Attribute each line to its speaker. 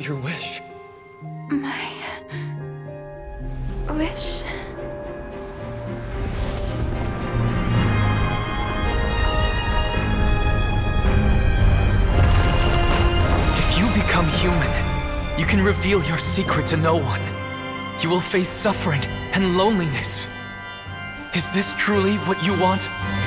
Speaker 1: your wish?
Speaker 2: My... wish?
Speaker 1: If you become human, you can reveal your secret to no one. You will face suffering and loneliness. Is this truly what you want?